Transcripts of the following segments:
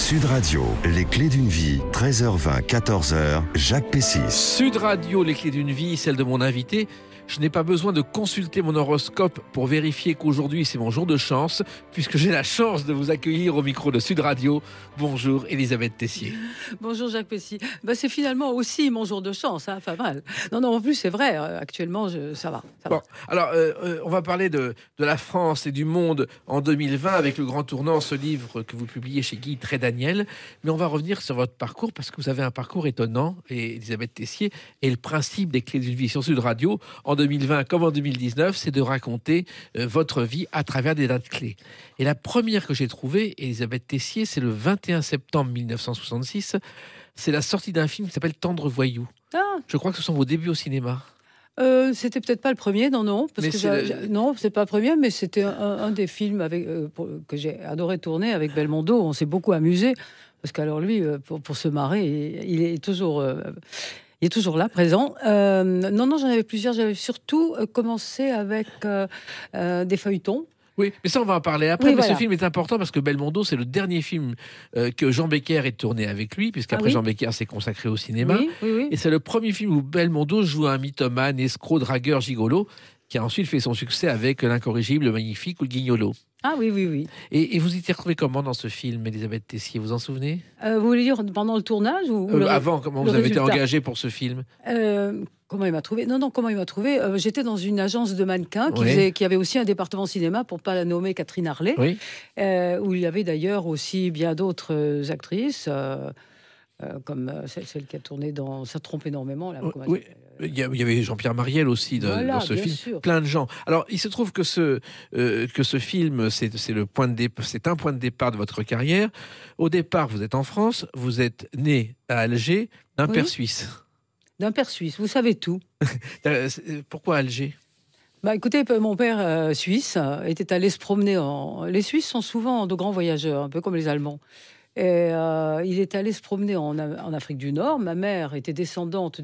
Sud Radio, les clés d'une vie, 13h20, 14h, Jacques Pessis. Sud Radio, les clés d'une vie, celle de mon invité. Je n'ai pas besoin de consulter mon horoscope pour vérifier qu'aujourd'hui c'est mon jour de chance, puisque j'ai la chance de vous accueillir au micro de Sud Radio. Bonjour Elisabeth Tessier. Bonjour Jacques Pessis. C'est finalement aussi mon jour de chance, pas mal. Non, en plus c'est vrai, actuellement ça va. Bon, alors on va parler de la France et du monde en 2020 avec le grand tournant, ce livre que vous publiez chez Guy Trédaniel. Mais on va revenir sur votre parcours parce que vous avez un parcours étonnant, et Elisabeth Tessier, et le principe des clés d'une vie sur Sud Radio en 2020 comme en 2019, c'est de raconter votre vie à travers des dates clés. Et la première que j'ai trouvée, Elisabeth Tessier, c'est le 21 septembre 1966. C'est la sortie d'un film qui s'appelle Tendre voyou. Je crois que ce sont vos débuts au cinéma. C'était peut-être pas le premier, non, parce que non, c'est pas le premier, mais c'était un des films que j'ai adoré tourner avec Belmondo. On s'est beaucoup amusé parce qu'alors lui, pour se marrer, il est toujours là, présent. Non, j'en avais plusieurs. J'avais surtout commencé avec des feuilletons. Oui, mais ça, on va en parler après. Oui, mais voilà. Ce film est important parce que Belmondo, c'est le dernier film que Jean Becker ait tourné avec lui, puisqu'après Jean Becker s'est consacré au cinéma. Oui. Et c'est le premier film où Belmondo joue un mythomane, escroc, dragueur, gigolo, qui a ensuite fait son succès avec L'incorrigible, le Magnifique ou le Guignolo. Oui. Et vous y étiez retrouvée comment dans ce film, Elisabeth Tessier? Vous en souvenez? Vous voulez dire pendant le tournage ou avant, comment vous avez été engagée pour ce film? Comment il m'a trouvé? Non, comment il m'a trouvé? J'étais dans une agence de mannequins qui avait aussi un département cinéma, pour pas la nommer Catherine Harley, où il y avait d'ailleurs aussi bien d'autres actrices, comme celle qui a tourné dans Ça trompe énormément. Là, il y avait Jean-Pierre Mariel aussi dans ce film. Sûr. Plein de gens. Alors, il se trouve que ce film, c'est un point de départ de votre carrière. Au départ, vous êtes en France, vous êtes né à Alger d'un père suisse. D'un père suisse, vous savez tout. Pourquoi Alger? Écoutez, mon père suisse était allé se promener Les Suisses sont souvent de grands voyageurs, un peu comme les Allemands. Et il est allé se promener en Afrique du Nord. Ma mère était descendante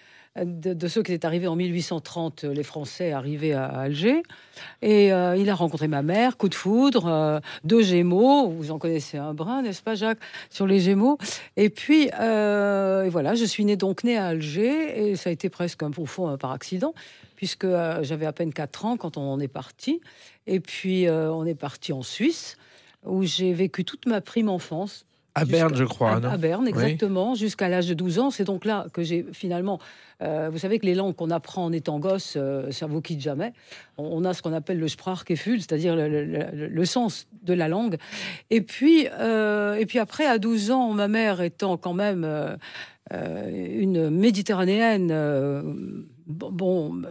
de ceux qui étaient arrivés en 1830, les Français arrivés à Alger. Et il a rencontré ma mère, coup de foudre, 2 Gémeaux. Vous en connaissez un brin, n'est-ce pas, Jacques, sur les Gémeaux? Et puis, voilà, je suis née à Alger, et ça a été presque, au fond, par accident, puisque j'avais à peine 4 ans quand on est parti. Et puis, on est parti en Suisse, où j'ai vécu toute ma prime enfance. À Berne, je crois. À Berne, exactement, jusqu'à l'âge de 12 ans. C'est donc là que j'ai finalement... vous savez que les langues qu'on apprend en étant gosse, ça ne vous quitte jamais. On a ce qu'on appelle le Sprachgefühl, c'est-à-dire le sens de la langue. Et puis après, à 12 ans, ma mère étant quand même une méditerranéenne bon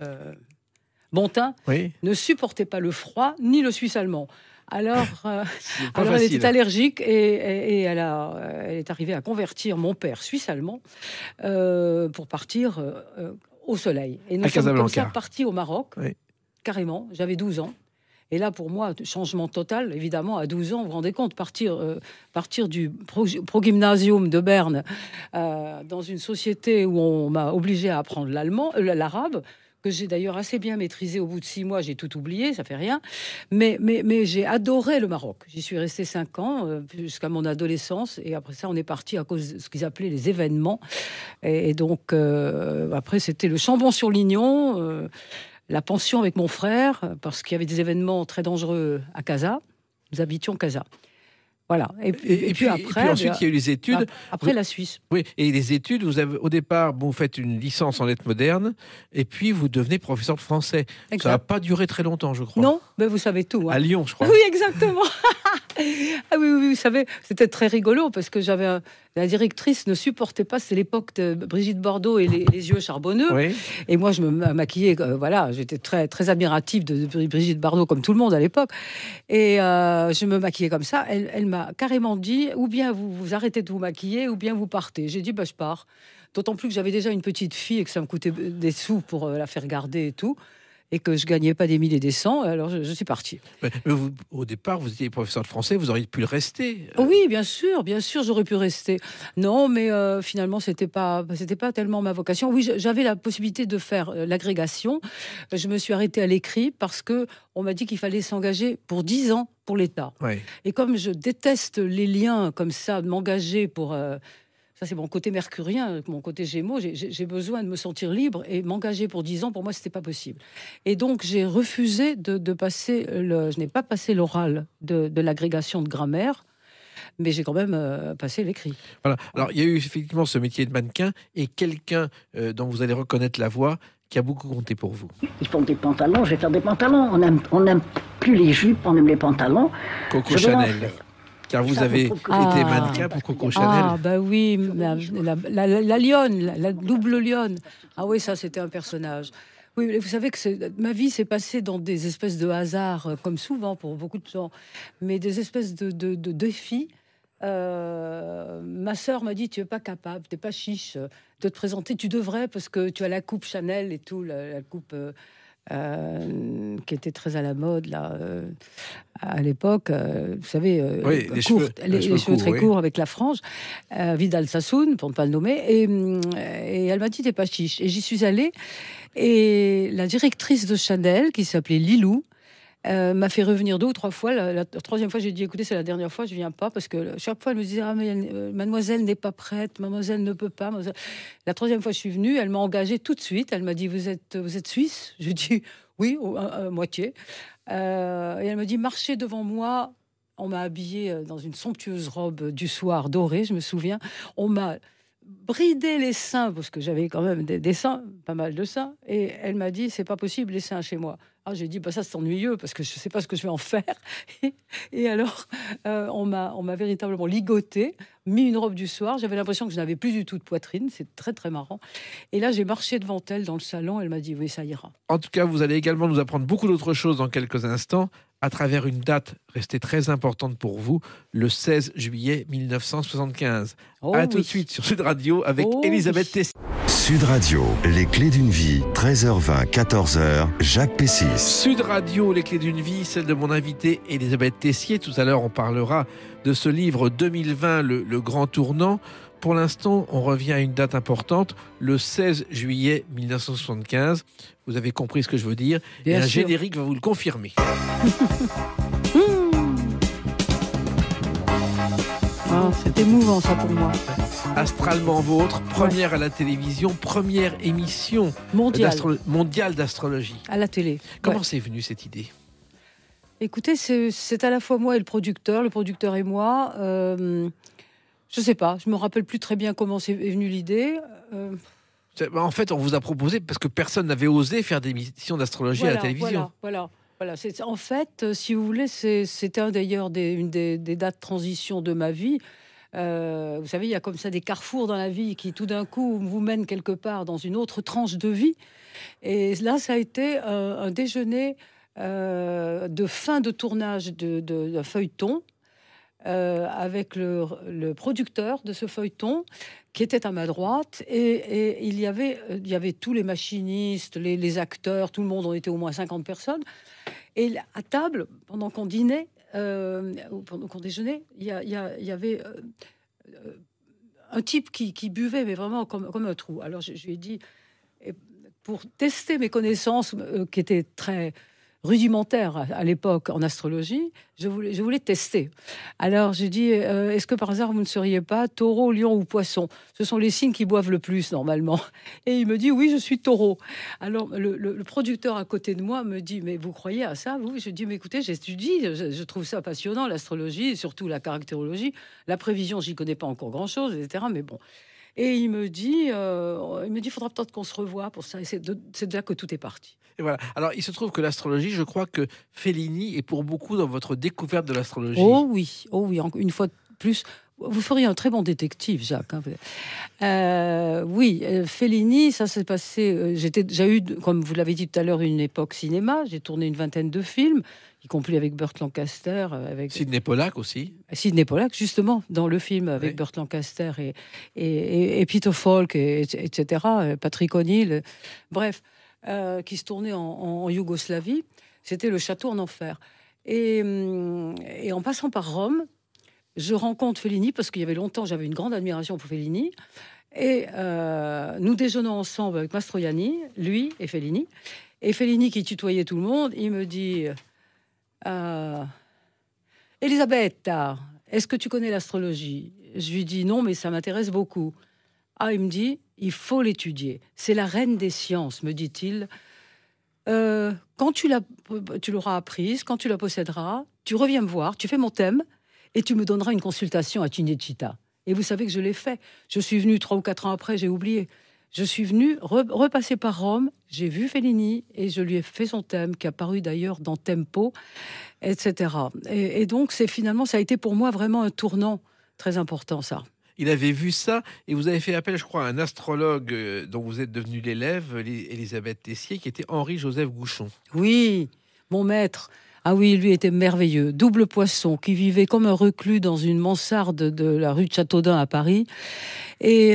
teint, ne supportait pas le froid ni le suisse allemand. Alors elle était allergique et elle est arrivée à convertir mon père suisse-allemand pour partir au soleil. Et nous sommes comme ça partis au Maroc, carrément. J'avais 12 ans. Et là, pour moi, changement total, évidemment, à 12 ans, vous vous rendez compte, partir du progymnasium de Berne dans une société où on m'a obligé à apprendre l'arabe, que j'ai d'ailleurs assez bien maîtrisé. Au bout de 6 mois, j'ai tout oublié, ça fait rien. Mais j'ai adoré le Maroc. J'y suis restée 5 ans, jusqu'à mon adolescence. Et après ça, on est parti à cause de ce qu'ils appelaient les événements. Et donc, après, c'était le Chambon-sur-Lignon, la pension avec mon frère, parce qu'il y avait des événements très dangereux à Casa. Nous habitions Casa. Voilà. Et puis ensuite, il y a eu les études. Après la Suisse. Oui, et les études, au départ, vous faites une licence en lettres modernes, et puis vous devenez professeur de français. Exact. Ça n'a pas duré très longtemps, je crois. Non, mais vous savez tout. À Lyon, je crois. Oui, exactement. Oui, vous savez, c'était très rigolo, parce que la directrice ne supportait pas, c'est l'époque de Brigitte Bardot et les yeux charbonneux. Et moi, je me maquillais, j'étais très, très admirative de Brigitte Bardot, comme tout le monde à l'époque. Et je me maquillais comme ça. Elle m'a carrément dit, ou bien vous arrêtez de vous maquiller, ou bien vous partez. J'ai dit, je pars. D'autant plus que j'avais déjà une petite fille et que ça me coûtait des sous pour la faire garder et tout. et que je gagnais pas des 1000 et des 100, alors je suis partie. Mais vous, au départ, vous étiez professeur de français, vous auriez pu le rester. Oui, bien sûr, j'aurais pu rester. Non, mais finalement, c'était pas tellement ma vocation. Oui, j'avais la possibilité de faire l'agrégation. Je me suis arrêtée à l'écrit parce que on m'a dit qu'il fallait s'engager pour 10 ans pour l'État. Ouais. Et comme je déteste les liens comme ça, de m'engager pour... ça, c'est mon côté mercurien, mon côté gémeaux. J'ai besoin de me sentir libre et m'engager pour 10 ans, pour moi, c'était pas possible. Et donc, j'ai refusé de passer je n'ai pas passé l'oral de l'agrégation de grammaire, mais j'ai quand même passé l'écrit. Voilà. Alors, il y a eu effectivement ce métier de mannequin et quelqu'un dont vous allez reconnaître la voix qui a beaucoup compté pour vous. Ils font des pantalons, je vais faire des pantalons. On n'aime plus les jupes, on aime les pantalons. Coco Chanel. Car vous avez été mannequin pour Coco Chanel. Ah, bah oui, la lionne, la double lionne. Ah oui, ça, c'était un personnage. Oui, vous savez que ma vie s'est passée dans des espèces de hasards, comme souvent pour beaucoup de gens, mais des espèces de défis. Ma sœur m'a dit: tu n'es pas capable, tu n'es pas chiche de te présenter, tu devrais, parce que tu as la coupe Chanel et tout, la coupe... qui était très à la mode là à l'époque, vous savez, oui, les cheveux très oui. courts avec la frange, Vidal Sassoon pour ne pas le nommer, et elle m'a dit: t'es pas chiche. Et j'y suis allée, et la directrice de Chanel, qui s'appelait Lilou, m'a fait revenir 2 ou 3 fois. La troisième fois, j'ai dit: écoutez, c'est la dernière fois, je viens pas, parce que chaque fois, elle me disait: ah, mais mademoiselle n'est pas prête, mademoiselle ne peut pas. La troisième fois, je suis venue, elle m'a engagée tout de suite. Elle m'a dit: vous êtes suisse? Je dis: oui, moitié. Et elle me dit: marchez devant moi. On m'a habillée dans une somptueuse robe du soir dorée, je me souviens. On m'a bridé les seins, parce que j'avais quand même des seins, pas mal de seins. Et elle m'a dit: c'est pas possible, les seins chez moi. Ah, j'ai dit: bah ça, c'est ennuyeux, parce que je sais pas ce que je vais en faire. Et alors, on m'a véritablement ligoté, mis une robe du soir. J'avais l'impression que je n'avais plus du tout de poitrine. C'est très, très marrant. Et là, j'ai marché devant elle dans le salon. Elle m'a dit: oui, ça ira. En tout cas, vous allez également nous apprendre beaucoup d'autres choses dans quelques instants, à travers une date restée très importante pour vous, le 16 juillet 1975. Tout de suite sur Sud Radio avec Elisabeth Tessier. Sud Radio, les clés d'une vie, 13h20, 14h, Jacques Pessis. Sud Radio, les clés d'une vie, celle de mon invitée Elisabeth Tessier. Tout à l'heure, on parlera de ce livre 2020, le grand tournant. Pour l'instant, on revient à une date importante, le 16 juillet 1975. Vous avez compris ce que je veux dire. Bien et un sûr. générique va vous le confirmer. C'est émouvant, ça, pour moi. Astralement Vôtre, première à la télévision, première émission mondiale d'astrologie. À la télé. Comment c'est venu cette idée? Écoutez, c'est à la fois moi et le producteur et moi. Je sais pas, je me rappelle plus très bien comment est venue l'idée. En fait, on vous a proposé parce que personne n'avait osé faire des émissions d'astrologie à la télévision. Voilà. En fait, si vous voulez, c'était d'ailleurs une des dates de transition de ma vie. Vous savez, il y a comme ça des carrefours dans la vie qui, tout d'un coup, vous mènent quelque part dans une autre tranche de vie. Et là, ça a été un déjeuner de fin de tournage d'un feuilleton, avec le producteur de ce feuilleton qui était à ma droite, et il y avait tous les machinistes, les acteurs, tout le monde. On était au moins 50 personnes, et à table, pendant qu'on dînait, ou pendant qu'on déjeunait, il y avait un type qui buvait, mais vraiment comme un trou. Alors je lui ai dit, pour tester mes connaissances, qui étaient très rudimentaire à l'époque en astrologie, je voulais tester. Alors j'ai dit: est-ce que par hasard vous ne seriez pas taureau, lion ou poisson? Ce sont les signes qui boivent le plus normalement. Et il me dit: oui, je suis taureau. Alors le producteur à côté de moi me dit: mais vous croyez à ça, vous? Je dis: mais écoutez, j'étudie, je trouve ça passionnant, l'astrologie, et surtout la caractérologie. La prévision, j'y connais pas encore grand-chose, etc. Mais bon. Et il me dit, faudra peut-être qu'on se revoie pour ça. Et c'est de là que tout est parti. Et voilà. Alors, il se trouve que l'astrologie, je crois que Fellini est pour beaucoup dans votre découverte de l'astrologie. Oh oui, une fois de plus. Vous feriez un très bon détective, Jacques. Oui, Fellini, ça s'est passé. J'ai eu, comme vous l'avez dit tout à l'heure, une époque cinéma. J'ai tourné une vingtaine de films, y compris avec Burt Lancaster. Avec Sidney Pollack aussi. Sidney Pollack, justement, dans le film avec Burt Lancaster et Peter Falk, etc. Patrick O'Neill. Bref. qui se tournait en Yougoslavie. C'était le château en enfer. Et en passant par Rome, je rencontre Fellini, parce qu'il y avait longtemps, j'avais une grande admiration pour Fellini. Et nous déjeunons ensemble avec Mastroianni, lui et Fellini. Et Fellini, qui tutoyait tout le monde, il me dit Elisabetta, est-ce que tu connais l'astrologie? Je lui dis non, mais ça m'intéresse beaucoup. Ah, il me dit il faut l'étudier. C'est la reine des sciences, me dit-il. Quand tu l'auras apprise, quand tu la posséderas, tu reviens me voir, tu fais mon thème et tu me donneras une consultation à Cinecittà. Et vous savez que je l'ai fait. Je suis venu 3 ou 4 ans après, j'ai oublié. Je suis venu repasser par Rome, j'ai vu Fellini et je lui ai fait son thème, qui a paru d'ailleurs dans Tempo, etc. Et donc, finalement, ça a été pour moi vraiment un tournant très important, ça. Il avait vu ça et vous avez fait appel, je crois, à un astrologue dont vous êtes devenu l'élève, Elisabeth Tessier, qui était Henri-Joseph Gouchon. Oui, mon maître. Ah oui, lui était merveilleux. Double poisson, qui vivait comme un reclus dans une mansarde de la rue de Châteaudun à Paris. Et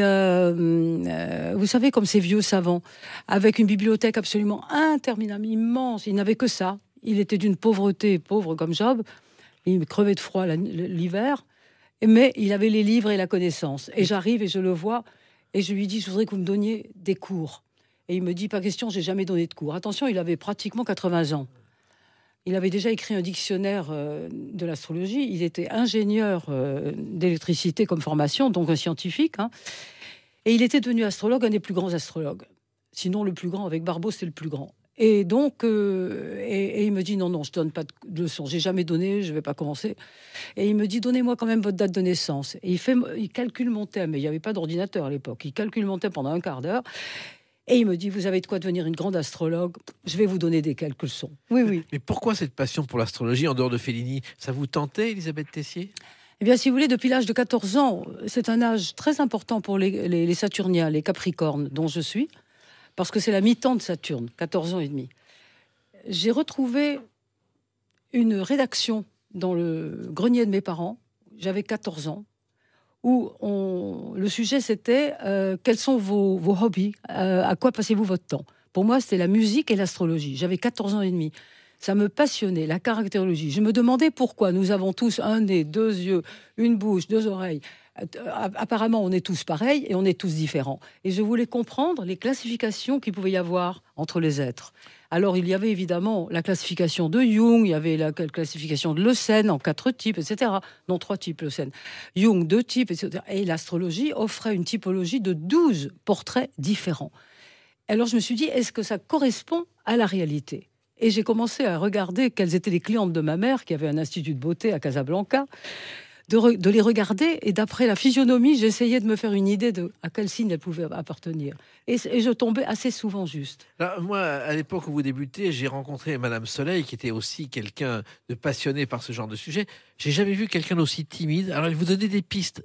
vous savez, comme ces vieux savants, avec une bibliothèque absolument interminable, immense. Il n'avait que ça. Il était d'une pauvreté, pauvre comme Job. Il crevait de froid l'hiver. Mais il avait les livres et la connaissance. Et j'arrive et je le vois. Et je lui dis, je voudrais que vous me donniez des cours. Et il me dit, pas question, j'ai jamais donné de cours. Attention, il avait pratiquement 80 ans. Il avait déjà écrit un dictionnaire de l'astrologie. Il était ingénieur d'électricité comme formation, donc un scientifique. Hein. Et il était devenu astrologue, un des plus grands astrologues. Sinon, le plus grand, avec Barbeau, c'est le plus grand. Et donc, et il me dit, non, je donne pas de leçons. J'ai jamais donné, je vais pas commencer. Et il me dit, donnez-moi quand même votre date de naissance. Et il calcule mon thème. Et il n'y avait pas d'ordinateur à l'époque. Il calcule mon thème pendant un quart d'heure. Et il me dit, vous avez de quoi devenir une grande astrologue, je vais vous donner des quelques leçons. Oui, oui. Mais pourquoi cette passion pour l'astrologie en dehors de Fellini? Ça vous tentait, Elisabeth Tessier? Eh bien, si vous voulez, depuis l'âge de 14 ans, c'est un âge très important pour les Saturniens, les Capricornes, dont je suis, parce que c'est la mi-temps de Saturne, 14 ans et demi. J'ai retrouvé une rédaction dans le grenier de mes parents, j'avais 14 ans, où le sujet c'était quels sont vos hobbies, à quoi passez-vous votre temps? Pour moi, c'était la musique et l'astrologie. J'avais 14 ans et demi. Ça me passionnait, la caractérologie. Je me demandais pourquoi nous avons tous un nez, 2 yeux, une bouche, 2 oreilles. Apparemment, on est tous pareils et on est tous différents. Et je voulais comprendre les classifications qu'il pouvait y avoir entre les êtres. Alors, il y avait évidemment la classification de Jung, il y avait la classification de Leucène en 4 types, etc. Non, 3 types, Leucène. Jung, 2 types, etc. Et l'astrologie offrait une typologie de 12 portraits différents. Alors, je me suis dit, est-ce que ça correspond à la réalité? Et j'ai commencé à regarder quelles étaient les clientes de ma mère, qui avait un institut de beauté à Casablanca, de les regarder, et d'après la physionomie, j'essayais de me faire une idée de à quel signe elles pouvaient appartenir. Et je tombais assez souvent juste. Alors, moi, à l'époque où vous débutez, j'ai rencontré Madame Soleil, qui était aussi quelqu'un de passionné par ce genre de sujet. J'ai jamais vu quelqu'un d'aussi timide. Alors, elle vous donnait des pistes,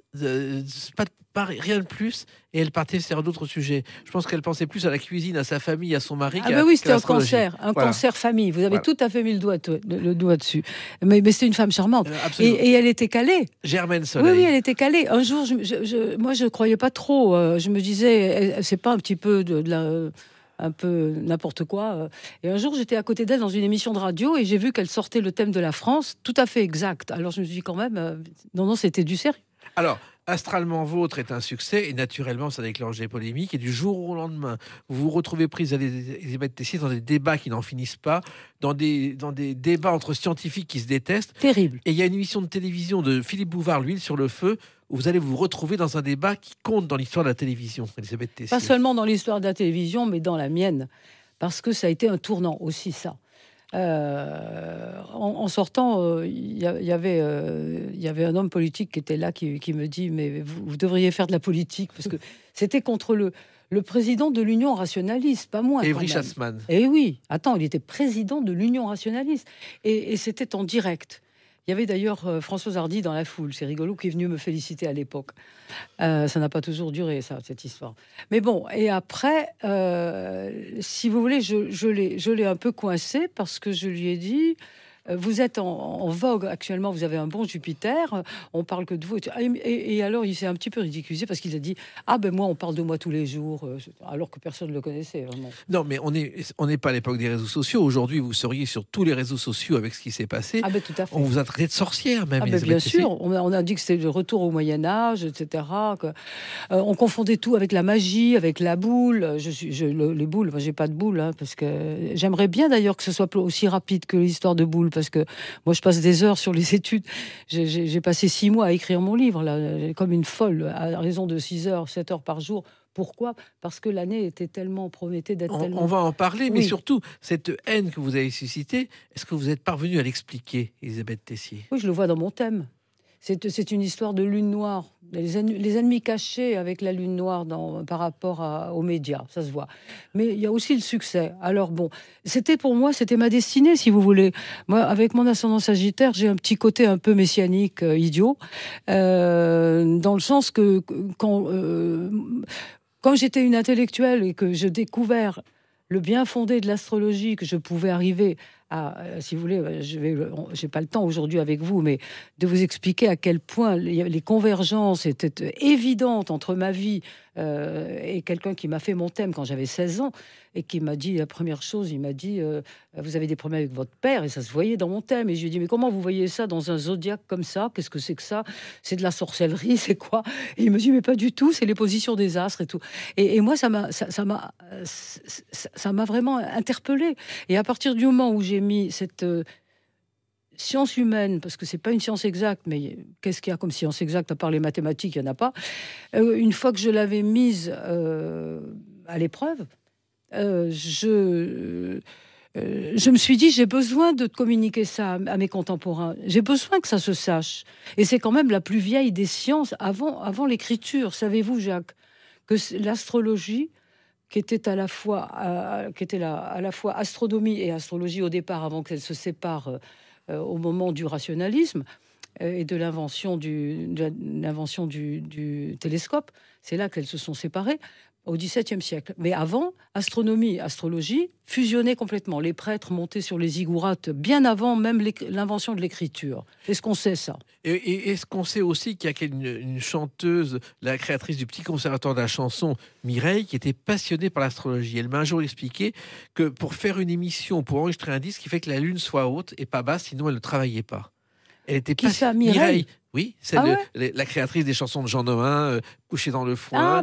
rien de plus, et elle partait sur d'autres sujets. Je pense qu'elle pensait plus à la cuisine, à sa famille, à son mari. Oui, c'était un concert famille. Vous avez tout à fait mis le doigt dessus. Mais c'est une femme charmante. Et elle était calée. Germaine Soleil. Oui, elle était calée. Un jour, moi, je croyais pas trop. Je me disais, c'est pas un petit peu un peu n'importe quoi. Et un jour, j'étais à côté d'elle dans une émission de radio et j'ai vu qu'elle sortait le thème de la France, tout à fait exact. Alors je me suis dit quand même, non, c'était du sérieux. Alors, Astralement Vôtre est un succès et naturellement, ça déclenche des polémiques. Et du jour au lendemain, vous vous retrouvez prise à Elisabeth Tessier dans des débats qui n'en finissent pas, dans des débats entre scientifiques qui se détestent. Terrible. Et il y a une émission de télévision de Philippe Bouvard, L'huile sur le feu, où vous allez vous retrouver dans un débat qui compte dans l'histoire de la télévision, Elisabeth Tessier. Pas seulement dans l'histoire de la télévision, mais dans la mienne. Parce que ça a été un tournant aussi, ça. En sortant, il y avait un homme politique qui était là, qui me dit, mais vous devriez faire de la politique, parce que c'était contre le président de l'Union rationaliste, pas moins. Évry Chassman. Et oui, attends, il était président de l'Union rationaliste. Et c'était en direct. Il y avait d'ailleurs Françoise Hardy dans la foule, c'est rigolo, qui est venu me féliciter à l'époque. Ça n'a pas toujours duré, cette histoire. Mais bon, et après, si vous voulez, je l'ai un peu coincé parce que je lui ai dit, vous êtes en vogue actuellement, vous avez un bon Jupiter, on parle que de vous. Et alors, il s'est un petit peu ridiculisé parce qu'il a dit « Ah ben moi, on parle de moi tous les jours », alors que personne ne le connaissait, vraiment. Non, mais on n'est pas à l'époque des réseaux sociaux. Aujourd'hui, vous seriez sur tous les réseaux sociaux avec ce qui s'est passé. Ah ben tout à fait. On vous a traité de sorcière, même. Ah ben bien sûr, on a dit que c'était le retour au Moyen-Âge, etc. On confondait tout avec la magie, avec la boule. Les boules, moi j'ai pas de boule, hein, parce que j'aimerais bien d'ailleurs que ce soit aussi rapide que l'histoire de boule, parce que moi je passe des heures sur les études. J'ai passé 6 mois à écrire mon livre, là, comme une folle, à raison de 6 heures, 7 heures par jour. Pourquoi ? Parce que l'année était tellement, promettait d'être tellement... On va en parler, mais Oui. surtout, cette haine que vous avez suscitée, est-ce que vous êtes parvenue à l'expliquer, Elisabeth Tessier ? Oui, je le vois dans mon thème. C'est une histoire de lune noire, les ennemis cachés avec la lune noire par rapport aux médias, ça se voit. Mais il y a aussi le succès. Alors bon, pour moi, c'était ma destinée, si vous voulez. Moi, avec mon ascendant Sagittaire, j'ai un petit côté un peu messianique, idiot, dans le sens que quand j'étais une intellectuelle et que je découvert le bien fondé de l'astrologie, que je pouvais arriver à, si vous voulez, j'ai pas le temps aujourd'hui avec vous, mais de vous expliquer à quel point les convergences étaient évidentes entre ma vie et quelqu'un qui m'a fait mon thème quand j'avais 16 ans et qui m'a dit, la première chose, il m'a dit vous avez des problèmes avec votre père, et ça se voyait dans mon thème. Et je lui ai dit mais comment vous voyez ça dans un zodiaque comme ça ? Qu'est-ce que c'est que ça ? C'est de la sorcellerie, c'est quoi ? Et il me dit mais pas du tout, c'est les positions des astres et tout. Et moi ça m'a vraiment interpellée. Et à partir du moment où j'ai mis cette science humaine, parce que c'est pas une science exacte, mais qu'est-ce qu'il y a comme science exacte à part les mathématiques ? Il y en a pas. Une fois que je l'avais mise à l'épreuve, je me suis dit, j'ai besoin de communiquer ça à mes contemporains. J'ai besoin que ça se sache. Et c'est quand même la plus vieille des sciences avant l'écriture. Savez-vous, Jacques, que l'astrologie, qui était à la fois astronomie et astrologie au départ, avant qu'elles se séparent au moment du rationalisme et de l'invention du télescope, c'est là qu'elles se sont séparées. Au XVIIe siècle. Mais avant, astronomie, astrologie fusionnaient complètement. Les prêtres montaient sur les ziggourats bien avant même l'invention de l'écriture. Est-ce qu'on sait ça ? Et est-ce qu'on sait aussi qu'il y a une chanteuse, la créatrice du Petit Conservatoire de la chanson, Mireille, qui était passionnée par l'astrologie. Elle m'a un jour expliqué que pour faire une émission, pour enregistrer un disque, il fait que la lune soit haute et pas basse, sinon elle ne travaillait pas. Elle était Qui ça, Mireille ? Oui, c'est la créatrice des chansons de Jean Nohain, Couché dans le foin,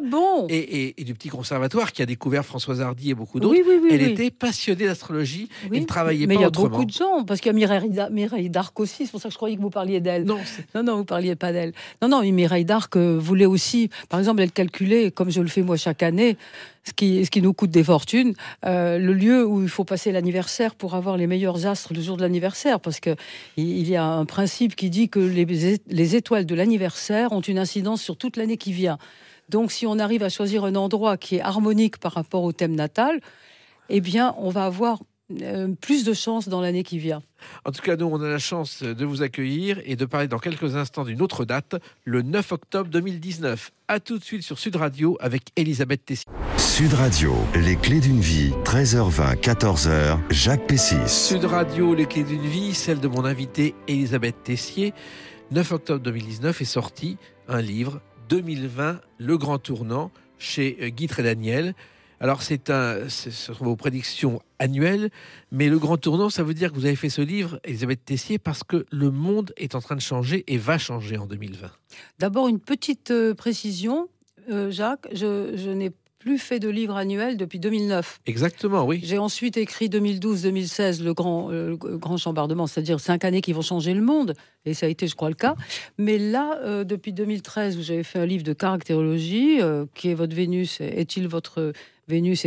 et du Petit Conservatoire, qui a découvert Françoise Hardy et beaucoup d'autres. Elle était passionnée d'astrologie et ne travaillait pas autrement. Mais il y a beaucoup de gens, parce qu'il y a Mireille d'Arc aussi, c'est pour ça que je croyais que vous parliez d'elle. Non, vous parliez pas d'elle. Non, Mireille d'Arc voulait aussi, par exemple, elle calculait, comme je le fais moi chaque année, ce qui nous coûte des fortunes, le lieu où il faut passer l'anniversaire pour avoir les meilleurs astres le jour de l'anniversaire, parce qu'il y a un principe qui dit que les étoiles de l'anniversaire ont une incidence sur toute l'année qui vient. Donc, si on arrive à choisir un endroit qui est harmonique par rapport au thème natal, eh bien, on va avoir plus de chance dans l'année qui vient. En tout cas, nous, on a la chance de vous accueillir et de parler dans quelques instants d'une autre date, le 9 octobre 2019. À tout de suite sur Sud Radio avec Elisabeth Tessier. Sud Radio, les clés d'une vie, 13h20, 14h, Jacques Pessis. Sud Radio, les clés d'une vie, celle de mon invité Elisabeth Tessier. 9 octobre 2019 est sorti un livre, 2020, Le Grand Tournant, chez Guy Trédaniel. Alors, ce sont vos prédictions annuelles, mais le grand tournant, ça veut dire que vous avez fait ce livre, Elisabeth Tessier, parce que le monde est en train de changer et va changer en 2020. D'abord, une petite précision, Jacques, je n'ai plus fait de livre annuel depuis 2009. Exactement, oui. J'ai ensuite écrit 2012-2016, le grand chambardement, c'est-à-dire 5 années qui vont changer le monde, et ça a été, je crois, le cas. Mais là, depuis 2013, où j'avais fait un livre de caractérologie, qui est votre Vénus, est-il votre Vénus,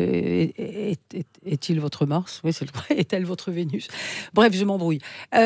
est-il votre Mars ? Oui, c'est vrai. Est-elle votre Vénus ? Bref, je m'embrouille.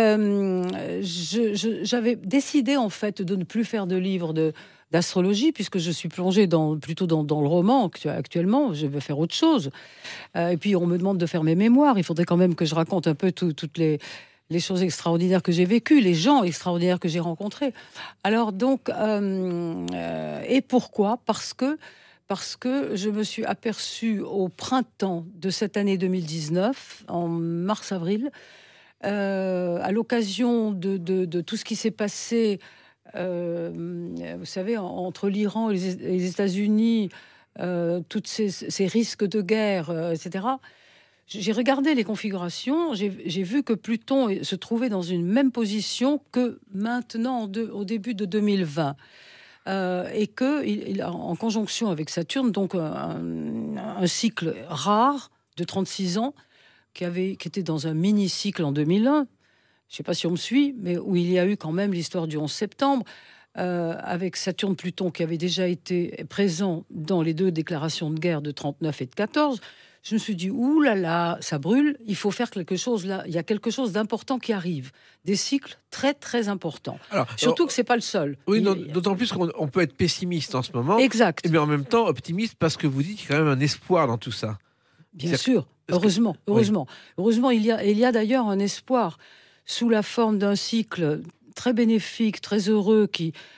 J'avais décidé, en fait, de ne plus faire de livres d'astrologie, puisque je suis plongée plutôt dans le roman actuellement. Je veux faire autre chose. Et puis, on me demande de faire mes mémoires. Il faudrait quand même que je raconte un peu toutes les choses extraordinaires que j'ai vécues, les gens extraordinaires que j'ai rencontrés. Alors, donc, et pourquoi ? Parce que je me suis aperçue au printemps de cette année 2019, en mars-avril, à l'occasion de tout ce qui s'est passé, vous savez, entre l'Iran et les États-Unis, tous ces risques de guerre, etc. J'ai regardé les configurations, j'ai vu que Pluton se trouvait dans une même position que maintenant, au début de 2020. Et qu'il a en conjonction avec Saturne, donc un cycle rare de 36 ans, qui était dans un mini-cycle en 2001. Je ne sais pas si on me suit, mais où il y a eu quand même l'histoire du 11 septembre, avec Saturne-Pluton qui avait déjà été présent dans les 2 déclarations de guerre de 39 et de 14. Je me suis dit, ouh là là, ça brûle, il faut faire quelque chose là. Il y a quelque chose d'important qui arrive. Des cycles très, très importants. Surtout que ce n'est pas le seul. Oui, d'autant plus qu'on peut être pessimiste en ce moment. Exact. Mais en même temps optimiste parce que vous dites qu'il y a quand même un espoir dans tout ça. Bien sûr, heureusement. Heureusement, il y a d'ailleurs un espoir sous la forme d'un cycle très bénéfique, très heureux,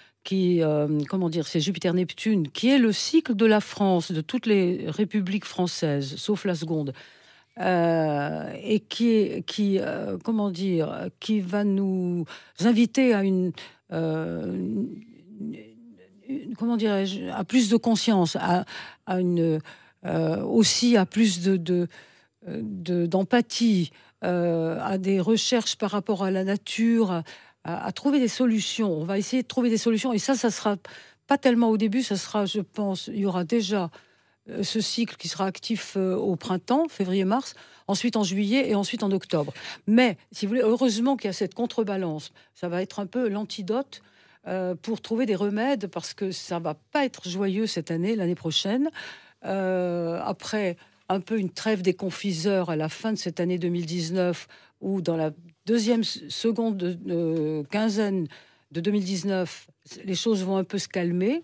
c'est Jupiter-Neptune, qui est le cycle de la France, de toutes les républiques françaises, sauf la seconde, et qui va nous inviter à à plus de conscience, aussi à plus d'empathie, à des recherches par rapport à la nature, à trouver des solutions. On va essayer de trouver des solutions. Et ça sera pas tellement au début, ça sera, je pense, il y aura déjà ce cycle qui sera actif au printemps, février-mars, ensuite en juillet et ensuite en octobre. Mais, si vous voulez, heureusement qu'il y a cette contrebalance. Ça va être un peu l'antidote pour trouver des remèdes, parce que ça va pas être joyeux cette année, l'année prochaine. Après un peu une trêve des confiseurs à la fin de cette année 2019, ou dans la seconde quinzaine de 2019, les choses vont un peu se calmer.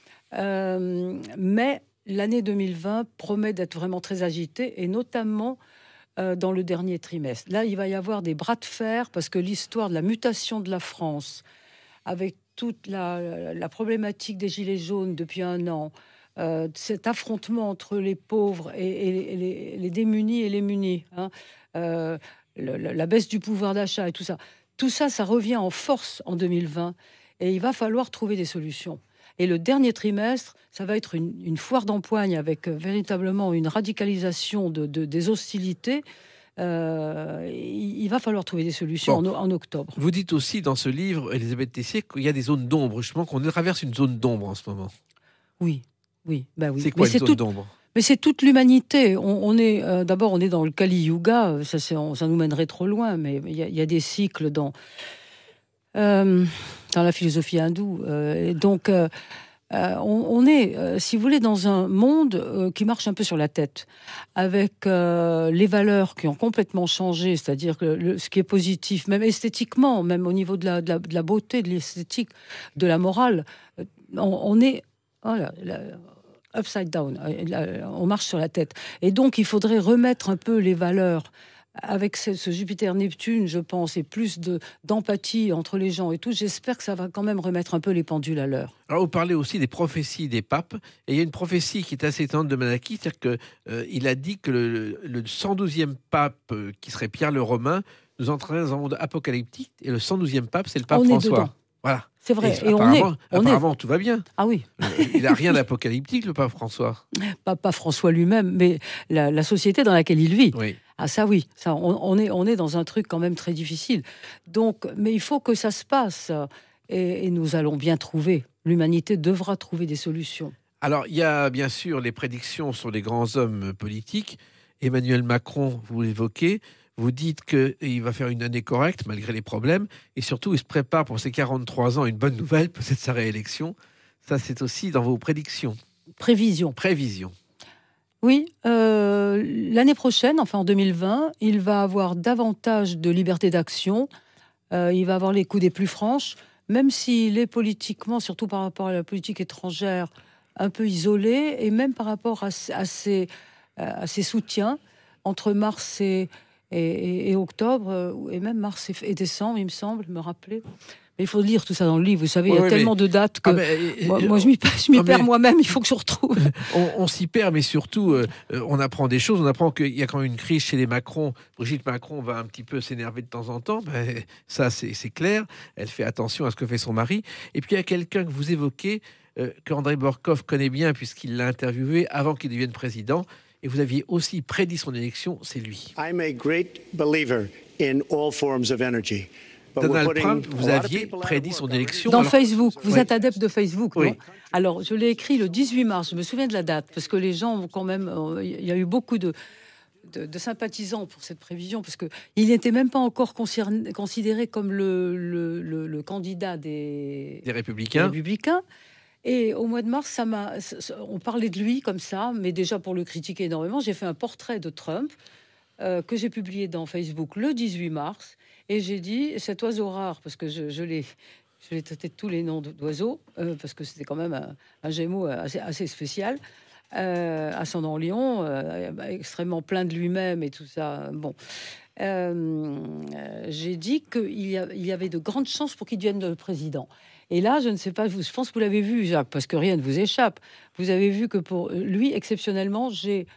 Mais l'année 2020 promet d'être vraiment très agitée, et notamment dans le dernier trimestre. Là, il va y avoir des bras de fer, parce que l'histoire de la mutation de la France, avec toute la problématique des Gilets jaunes depuis 1 an, cet affrontement entre les pauvres et les démunis et les munis, la baisse du pouvoir d'achat et tout ça, ça revient en force en 2020, et il va falloir trouver des solutions. Et le dernier trimestre, ça va être une foire d'empoigne, avec véritablement une radicalisation des hostilités. Il va falloir trouver des solutions en octobre. Vous dites aussi dans ce livre, Elisabeth Tessier, qu'il y a des zones d'ombre, justement, qu'on traverse une zone d'ombre en ce moment. Oui. C'est quoi une zone d'ombre ? Mais c'est toute l'humanité. On est d'abord, on est dans le Kali Yuga. Ça nous mènerait trop loin, mais il y a des cycles dans la philosophie hindoue. Donc, on est, si vous voulez, dans un monde qui marche un peu sur la tête, avec les valeurs qui ont complètement changé, c'est-à-dire que ce qui est positif, même esthétiquement, même au niveau de la beauté, de l'esthétique, de la morale, on est upside down, on marche sur la tête. Et donc, il faudrait remettre un peu les valeurs avec ce Jupiter-Neptune, je pense, et plus d'empathie entre les gens et tout. J'espère que ça va quand même remettre un peu les pendules à l'heure. Alors, vous parlez aussi des prophéties des papes, et il y a une prophétie qui est assez étonnante de Malachi, c'est-à-dire qu'il a dit que le 112e pape, qui serait Pierre le Romain, nous entraînerait dans un monde apocalyptique, et le 112e pape, c'est le pape François. Voilà. C'est vrai. Et apparemment, tout va bien. Ah oui. Il n'a rien d'apocalyptique, le pape François. Pas François lui-même, mais la société dans laquelle il vit. Oui. Ah ça oui, ça, on est dans un truc quand même très difficile. Donc, mais il faut que ça se passe, et nous allons bien trouver. L'humanité devra trouver des solutions. Alors, il y a bien sûr les prédictions sur les grands hommes politiques. Emmanuel Macron, vous l'évoquez. Vous dites qu'il va faire une année correcte, malgré les problèmes. Et surtout, il se prépare pour ses 43 ans. Une bonne nouvelle, peut-être sa réélection. Ça, c'est aussi dans vos prédictions. Prévisions. Oui, l'année prochaine, enfin en 2020, il va avoir davantage de liberté d'action. Il va avoir les coudées plus franches, même s'il est politiquement, surtout par rapport à la politique étrangère, un peu isolé, et même par rapport à ses soutiens entre mars et octobre, et même mars et décembre, il me semble, me rappeler. Mais il faut lire tout ça dans le livre. Vous savez, il y a Ouais, tellement de dates que moi, je m'y Ah, perds mais- moi-même. Il faut que je retrouve. on s'y perd, mais surtout, on apprend des choses. On apprend qu'il y a quand même une crise chez les Macron. Brigitte Macron va un petit peu s'énerver de temps en temps. Ben, ça, c'est clair. Elle fait attention à ce que fait son mari. Et puis, il y a quelqu'un que vous évoquez, que Andrei Borkov connaît bien, puisqu'il l'a interviewé avant qu'il devienne président. Et vous aviez aussi prédit son élection, c'est lui. I'm a great believer in all forms of energy. But we're Donald putting Trump, vous a lot of aviez people out of prédit work son already. élection. Dans Alors- Facebook, vous Oui. êtes adepte de Facebook, Oui. non? Alors, je l'ai écrit le 18 mars. Je me souviens de la date parce que les gens ont quand même. Il y a eu beaucoup de sympathisants pour cette prévision, parce qu'il n'était même pas encore considéré comme le candidat Des des Républicains. Républicains. Et au mois de mars, on parlait de lui comme ça, mais déjà pour le critiquer énormément, j'ai fait un portrait de Trump que j'ai publié dans Facebook le 18 mars. Et j'ai dit, cet oiseau rare, parce que je l'ai traité de tous les noms d'oiseaux, parce que c'était quand même un gémeau assez spécial. Ascendant Lion, extrêmement plein de lui-même et tout ça. Bon, j'ai dit qu'il y avait de grandes chances pour qu'il devienne le président. Et là, je ne sais pas, je pense que vous l'avez vu, Jacques, parce que rien ne vous échappe. Vous avez vu que pour lui, exceptionnellement, j'ai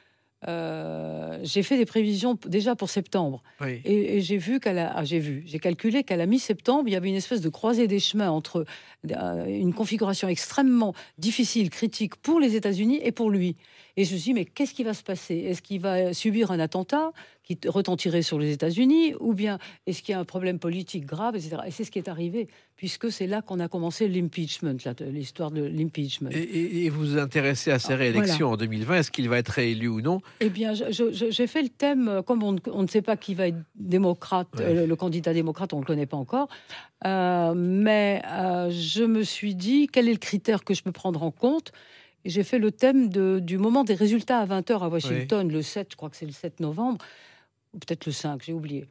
fait des prévisions déjà pour septembre. Oui. Et j'ai vu j'ai calculé qu'à la mi-septembre, il y avait une espèce de croisée des chemins entre une configuration extrêmement difficile, critique pour les États-Unis et pour lui. Et je me suis dit, mais qu'est-ce qui va se passer? Est-ce qu'il va subir un attentat qui retentirait sur les États-Unis, ou bien est-ce qu'il y a un problème politique grave, etc. Et c'est ce qui est arrivé, puisque c'est là qu'on a commencé l'impeachment, l'histoire de l'impeachment. Et vous vous intéressez à ses réélections en 2020. Est-ce qu'il va être réélu ou non? Eh bien, j'ai fait le thème, comme on ne sait pas qui va être démocrate, Ouais. le candidat démocrate, on ne le connaît pas encore, mais je me suis dit, quel est le critère que je peux prendre en compte? Et j'ai fait le thème du moment des résultats à 20h à Washington, le 7, je crois que c'est le 7 novembre, ou peut-être le 5, j'ai oublié.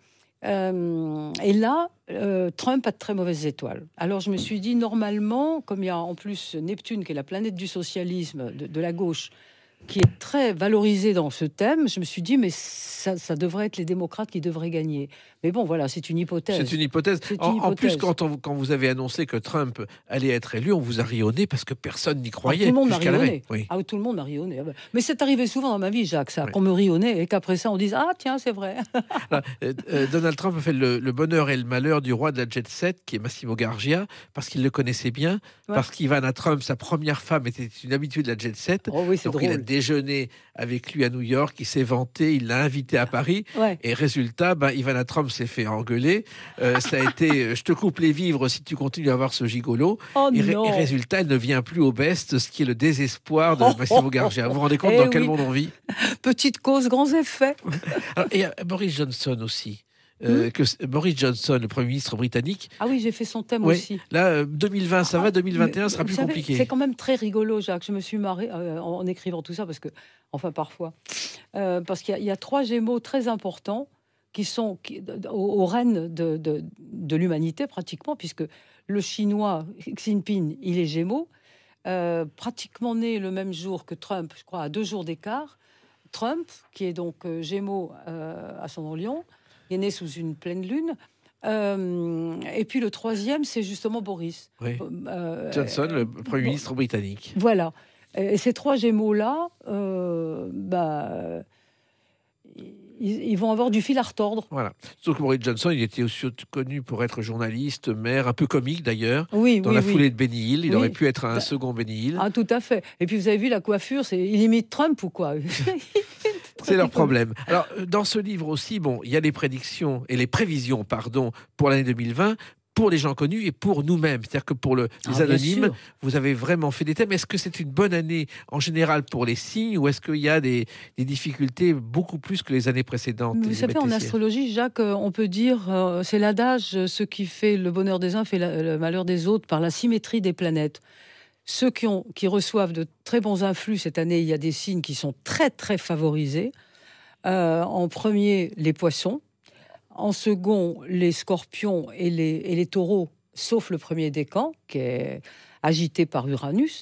Et là, Trump a de très mauvaises étoiles. Alors je me suis dit, normalement, comme il y a en plus Neptune, qui est la planète du socialisme de la gauche, qui est très valorisée dans ce thème, je me suis dit, mais ça devrait être les démocrates qui devraient gagner. Mais bon, voilà, c'est une hypothèse. C'est une hypothèse. C'est une En plus, hypothèse. quand vous avez annoncé que Trump allait être élu, on vous a rionné parce que personne n'y Ah, croyait. tout le monde m'a jusqu'à la rionné. veille. Oui. Ah, tout le monde m'a rionné. Ah ben. Mais c'est arrivé souvent dans ma vie, Jacques, ça, Oui. qu'on me rionnait et qu'après ça, on dise, ah tiens, c'est vrai. Voilà. Donald Trump a fait le bonheur et le malheur du roi de la jet set, qui est Massimo Gargia, parce qu'il le connaissait bien, Ouais. parce qu'Ivana Trump, sa première femme, était une habituée de la jet set. Oh oui, c'est Donc il a drôle. déjeuné avec lui à New York, il s'est vanté, il l'a invité à Paris. Ouais. Et résultat, Ivana Trump s'est fait engueuler. Ça a été je te coupe les vivres si tu continues à avoir ce gigolo. Oh Et non. résultat, elle ne vient plus au best, ce qui est le désespoir de Massimo Gargia. Vous vous rendez compte Eh dans quel oui. monde on vit? Petite cause, grands effets. Alors, et Boris Johnson aussi. Hmm? Boris Johnson, le Premier ministre britannique, Ah oui, j'ai fait son thème ouais, aussi. là, 2020, ça va, 2021 Mais sera vous plus savez, compliqué. C'est quand même très rigolo, Jacques. Je me suis marrée en écrivant tout ça, parce que, enfin, parfois. Parce qu'il y a trois Gémeaux très importants qui sont au règne de l'humanité, pratiquement, puisque le Chinois Xi Jinping, il est Gémeaux, pratiquement né le même jour que Trump, je crois, à 2 jours d'écart. Trump, qui est donc Gémeaux ascendant Lion, il est né sous une pleine lune. Et puis le troisième, c'est justement Boris. Oui. Euh, Johnson, le Premier ministre britannique. Voilà. Et ces trois Gémeaux-là, ils vont avoir du fil à retordre. Voilà. Sauf que Boris Johnson, il était aussi connu pour être journaliste, maire, un peu comique d'ailleurs. Oui, Dans oui, la oui. foulée de Benny Hill, il Oui. aurait pu être un second Benny Hill. Ah, tout à fait. Et puis vous avez vu la coiffure, il imite Trump ou quoi? C'est leur problème. Alors, dans ce livre aussi, bon, il y a les prédictions et les prévisions, pardon, pour l'année 2020, pour les gens connus et pour nous-mêmes. C'est-à-dire que pour les Ah, bien anonymes, sûr. vous avez vraiment fait des thèmes. Est-ce que c'est une bonne année en général pour les signes ou est-ce qu'il y a des difficultés beaucoup plus que les années précédentes? Vous savez, en Elisabeth Tessier. astrologie, Jacques, on peut dire, c'est l'adage, ce qui fait le bonheur des uns fait le malheur des autres par la symétrie des planètes. Ceux qui reçoivent de très bons influx cette année, il y a des signes qui sont très, très favorisés. En premier, les poissons. En second, les scorpions et les taureaux, sauf le premier décan, qui est agité par Uranus.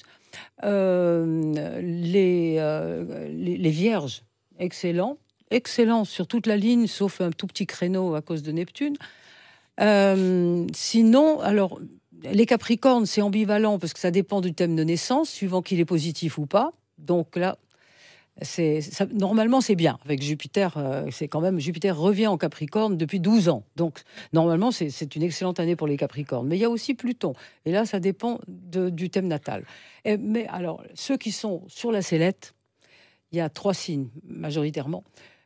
Les vierges, excellent sur toute la ligne, sauf un tout petit créneau à cause de Neptune. Sinon, alors, les Capricornes, c'est ambivalent parce que ça dépend du thème de naissance, suivant qu'il est positif ou pas. Donc là, normalement, c'est bien. Avec Jupiter, c'est quand même Jupiter revient en Capricorne depuis 12 ans. Donc, normalement, c'est une excellente année pour les Capricornes. Mais il y a aussi Pluton. Et là, ça dépend du thème natal. Mais alors, ceux qui sont sur la sellette, il y a 3 signes majoritairement.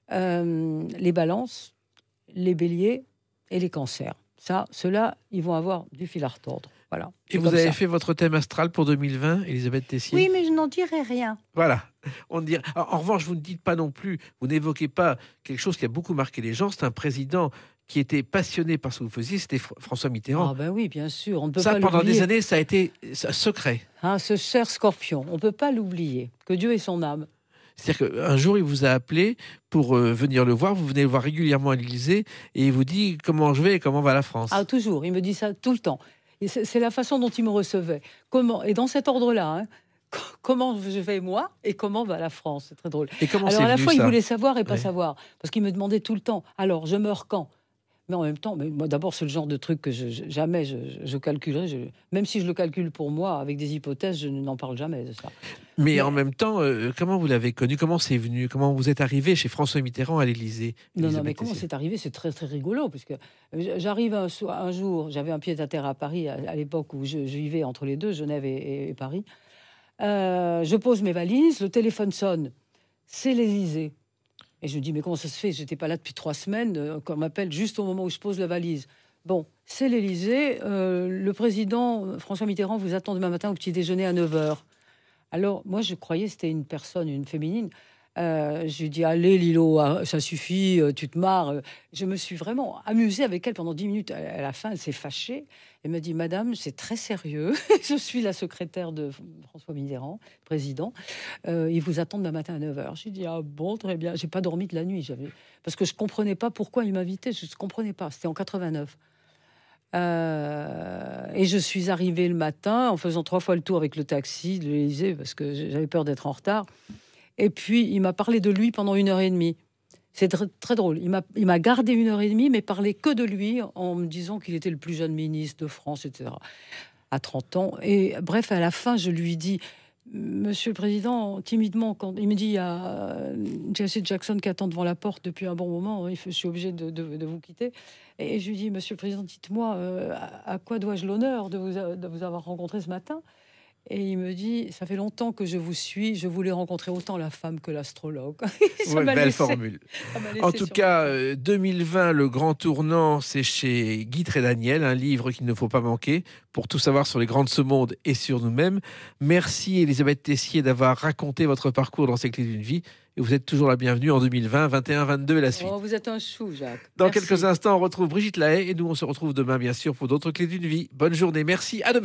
Les Balances, les Béliers et les Cancers. Ça, ceux-là, ils vont avoir du fil à retordre. Voilà. Et vous avez fait votre thème astral pour 2020, Elisabeth Tessier? Oui, mais je n'en dirai rien. Voilà. On dirait. En revanche, vous ne dites pas non plus, vous n'évoquez pas quelque chose qui a beaucoup marqué les gens. C'est un président qui était passionné par ce que vous faisiez, c'était François Mitterrand. Ah ben oui, bien sûr. On ne peut Ça, pas pendant l'oublier. des années, ça a été secret. Ce cher Scorpion, on ne peut pas l'oublier. Que Dieu ait son âme. C'est-à-dire qu'un jour, il vous a appelé pour venir le voir. Vous venez le voir régulièrement à l'Élysée et il vous dit comment je vais et comment va la France. Ah, toujours. Il me dit ça tout le temps. Et c'est la façon dont il me recevait. Comment, et dans cet ordre-là, hein, comment je vais moi et comment va la France. C'est très drôle. Et comment Alors c'est à la venu, fois, il ça voulait savoir et pas Ouais. savoir. Parce qu'il me demandait tout le temps. Alors, je meurs quand? Mais en même temps, moi d'abord, c'est le genre de truc que jamais je calculerai. Même si je le calcule pour moi, avec des hypothèses, je n'en parle jamais de ça. Mais en même temps, comment vous l'avez connu? Comment c'est venu? Comment vous êtes arrivé chez François Mitterrand à l'Élysée? Non, Elisabeth mais comment Tessier c'est arrivé? C'est très, très rigolo, parce que j'arrive un jour, j'avais un pied-à-terre à Paris, à l'époque où je vivais entre les deux, Genève et Paris. Je pose mes valises, le téléphone sonne, c'est l'Élysée. Et je me dis, mais comment ça se fait? J'étais pas là depuis 3 semaines, qu'on m'appelle juste au moment où je pose la valise. Bon, c'est l'Élysée, le président François Mitterrand vous attend demain matin au petit déjeuner à 9h. Alors, moi, je croyais que c'était une personne, une féminine. Je lui dis, allez Lilo, ça suffit, tu te marres. Je me suis vraiment amusée avec elle pendant 10 minutes. À la fin, elle s'est fâchée. Elle m'a dit, madame, c'est très sérieux. Je suis la secrétaire de François Mitterrand, président. Il vous attend demain matin à 9h. J'ai dit, ah bon, très bien. J'ai pas dormi de la nuit. Parce que je comprenais pas pourquoi il m'invitait. Je ne comprenais pas. C'était en 89. Et je suis arrivée le matin en faisant 3 fois le tour avec le taxi de l'Élysée parce que j'avais peur d'être en retard. Et puis, il m'a parlé de lui pendant 1h30. C'est très drôle. Il m'a gardé 1h30, mais parlé que de lui en me disant qu'il était le plus jeune ministre de France, etc. À 30 ans. Et bref, à la fin, je lui dis, Monsieur le Président, timidement, quand il me dit, il y a Jesse Jackson qui attend devant la porte depuis un bon moment, je suis obligé de vous quitter. Et je lui dis, Monsieur le Président, dites-moi, à quoi dois-je l'honneur de vous avoir rencontré ce matin? Et il me dit, ça fait longtemps que je vous suis, je voulais rencontrer autant la femme que l'astrologue. Ouais, belle formule. En tout cas, 2020, le grand tournant, c'est chez Guy Trédaniel, un livre qu'il ne faut pas manquer pour tout savoir sur les grands de ce monde et sur nous-mêmes. Merci Elisabeth Tessier d'avoir raconté votre parcours dans ces clés d'une vie. Et vous êêtes toujours la bienvenue en 2020, 21, 22 et la suite. Oh, vous êtes un chou, Jacques. Dans Merci. quelques instants, on retrouve Brigitte Lahaye et nous, on se retrouve demain, bien sûr, pour d'autres clés d'une vie. Bonne journée, merci, à demain.